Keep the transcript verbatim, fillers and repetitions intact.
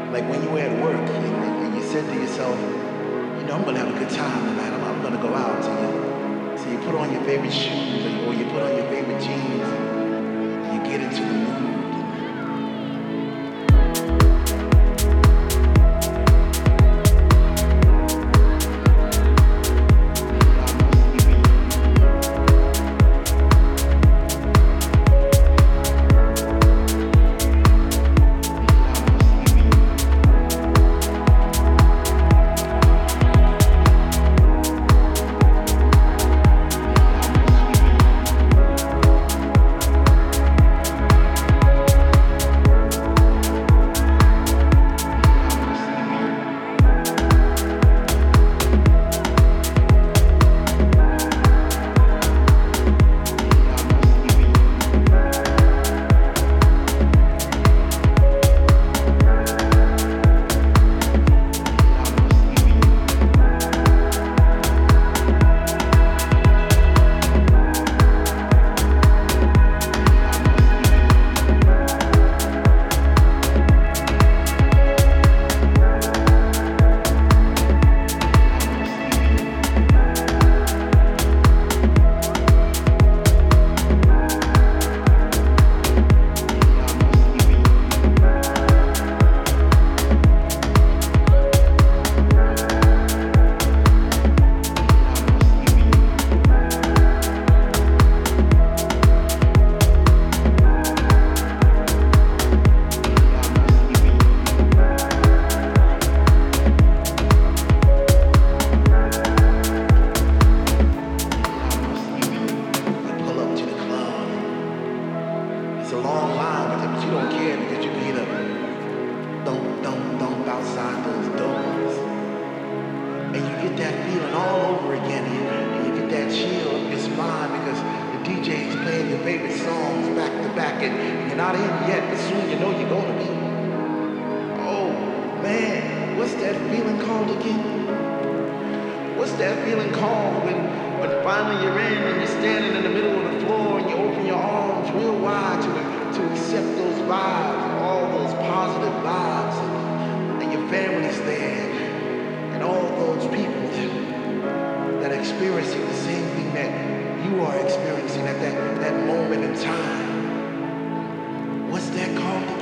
Like when you were at work and, and you said to yourself, you know, I'm gonna have a good time tonight. I'm, I'm gonna go out. So you, so you put on your favorite shoes or you, or you put on your favorite jeans. And you get into the mood. It's a long line, but you don't care because you can hear the thump, thump, thump outside those doors. And you get that feeling all over again. And you get that chill up your spine because the D J's playing your favorite songs back to back. And you're not in yet, but soon you know you're going to be. Oh, man, what's that feeling called again? What's that feeling called when, when finally you're in and you're standing in the middle of the floor and you open your arms real wide to, to accept those vibes, all those positive vibes, and, and your family's there, and all those people that, that are experiencing the same thing that you are experiencing at that, that moment in time. What's that called?